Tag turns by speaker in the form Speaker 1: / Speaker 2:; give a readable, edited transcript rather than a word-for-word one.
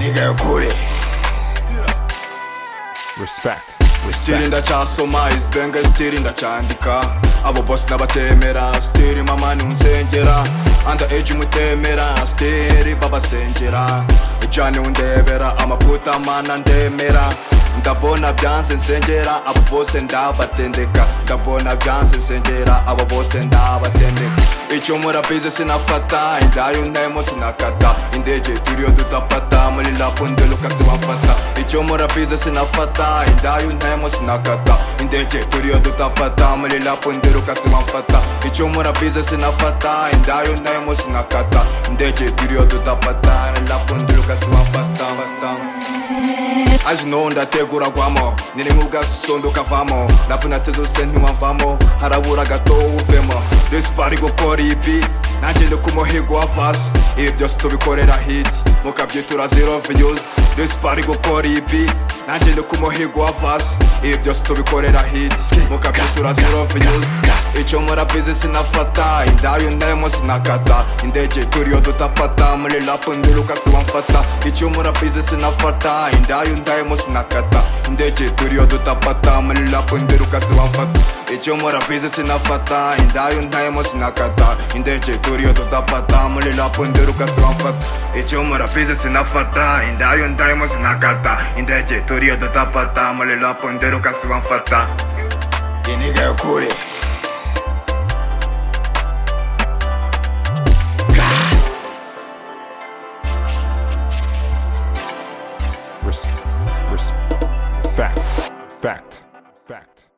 Speaker 1: Iniga ukuri.
Speaker 2: Respect.
Speaker 1: Still ndacyasoma isbenga still ndacyandika abo boss n'abatemera still mama nunsengera under age mutemera still babasengera cyane undebera amaputa mana ndemera ndabona byanse nsengera abo bose ndabatendeka ndabona byanse nsengera abo bose ndabatendeka icyo murabize sinafata indayo ntemo sinakata indege turiyo dutapata muri lapunde lukasi wamfata icyo murabize sinafata indayo ntemo sinakata indege turiyo dutapata muri lapunde lukasi wamfata icyo murabize sinafata indayo ntemo sinakata indege turiyo dutapata muri lapunde lukasi wamfata Ajino ndategura gwamo niri nk'ubwasondo kavamo napuna tezo senti wamvamo harabura gato uvemo Respari gukora iyi beat nanjye ndi ku muhigo wa verse ibi byose tubikorera hit mukabyitura zero views Respari gukora iyi beat nanjye ndi ku muhigo wa verse ibi byose tubikorera hit mukabyitura zero views icyo murabize sinafata indayo ntemo sinakata indege turiyo dutapata muri lapunde lukasi wamfata icyo murabize sinafata indayo ntemo sinakata indege turiyo dutapata muri lapunde lukasi wamfata icyo murabize sinafata indayo ntemo sinakata indege turiyo dutapata muri lapunde lukasi wamfata icyo murabize sinafata indayo ntemo sinakata indege turiyo dutapata muri lapunde lukasi wamfata iniga ukuri.
Speaker 2: Respect. Fact.